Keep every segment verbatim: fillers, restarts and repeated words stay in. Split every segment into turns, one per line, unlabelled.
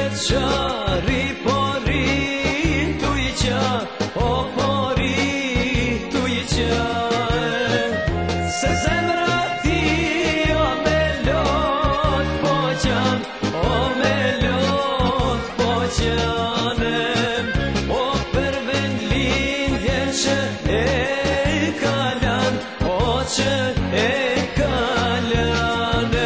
qari pori tu i qa o pori tu i qa se zemra ti o me lot po qan o me lot po qanem o për vend lindje që e kalan o që e kalane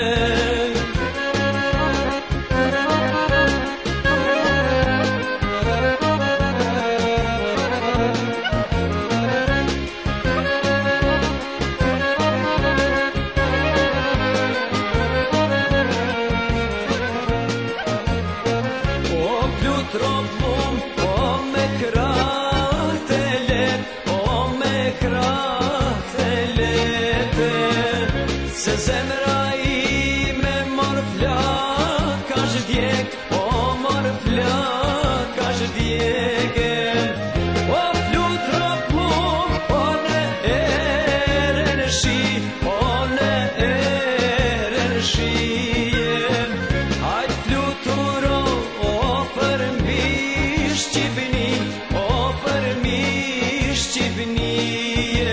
Tropum, o me krat e let, o me krat e lete se zemra i me mor flak ashtë djek, o mor flak ashtë djeke o flu tropum, o në ere në shi, o në ere në shijem hajt fluturo Shqipni, o për mi Shqipnije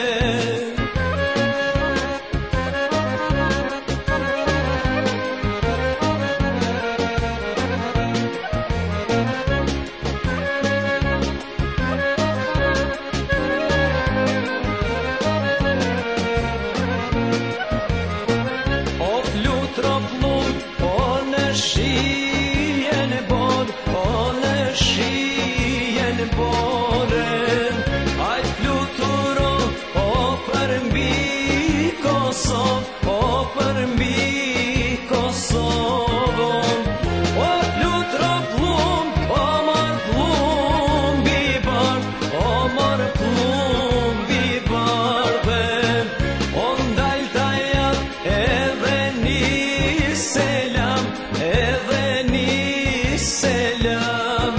O flutrop lum, o në shije në bod, o në shijen boren aj fluturo o për mbi Kosov o për mbi Kosovon o flutro plum o mor plum bi bard o mor plum bi bardhen o ndal tajat edhe një selam edhe një selam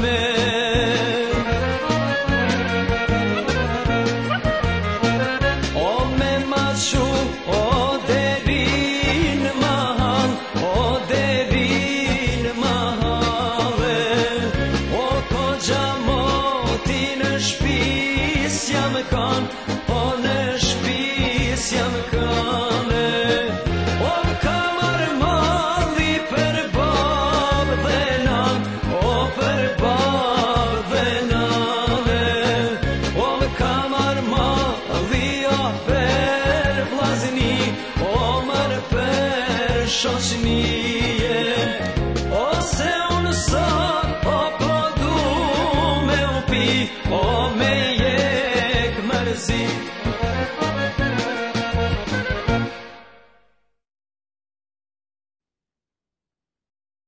O derin mahal, o derin mahale O ko gjamoti në shpis jam kan, o në shpis jam kane O kamar mali për bab dhe nan, o për bab dhe nane O kamar mali o për vlazni, o mërë për shoqni